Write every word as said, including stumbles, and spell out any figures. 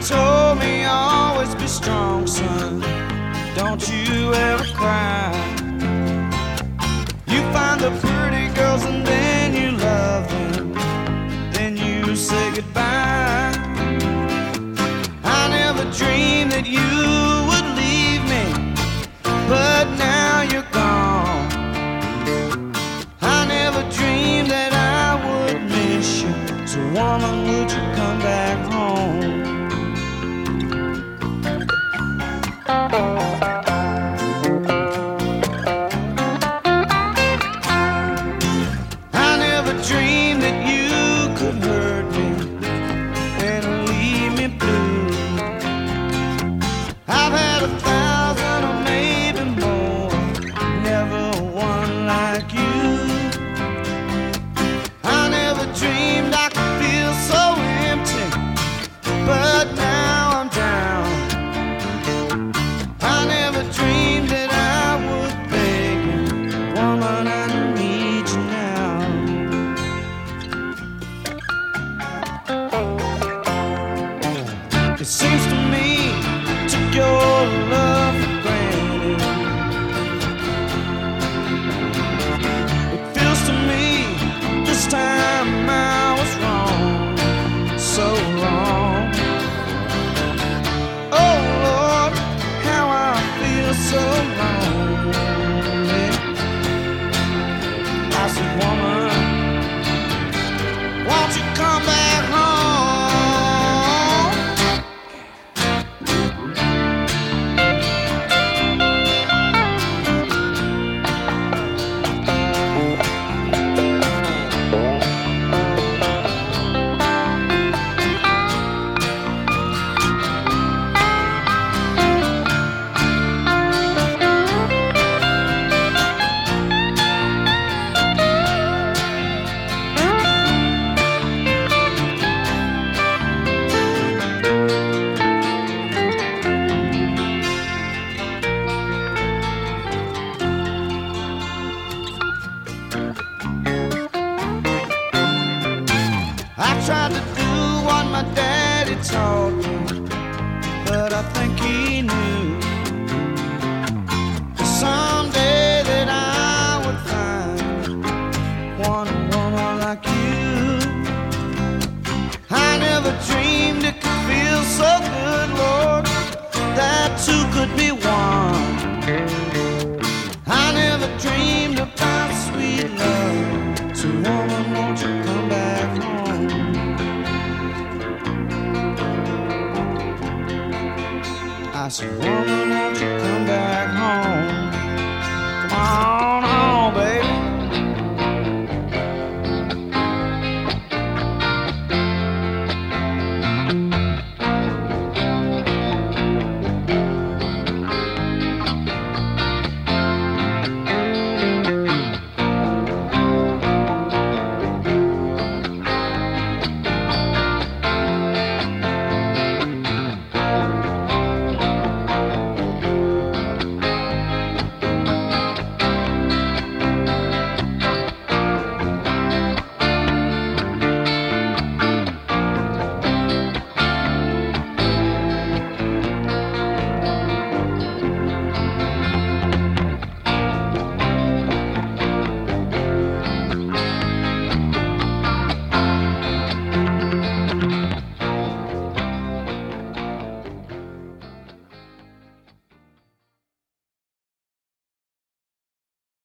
told me always be strong, son. Don't you ever cry. You find the pretty girls and then you love them, then you say goodbye. I never dreamed that you would leave me, but now you're gone. I never dreamed that I would miss you. So woman, would you come back home? I never dreamed that you could hurt me and leave me blue. I've had a thousand or maybe more, never one like you. I never dreamed I could feel so empty, but now I'm down. I never dreamed that I would beg you, woman, I need you now. It seems to me I took your love for granted. It feels to me this time I was wrong, so wrong. Oh Lord, how I feel so lonely. I said, woman, won't you come back home? I tried to do what my daddy taught me, but I think he knew someday that I would find one woman like you. I never dreamed it could feel so good, Lord, that two could be one. I never dreamed about sweet love. So woman, won't you come back home? I said, woman,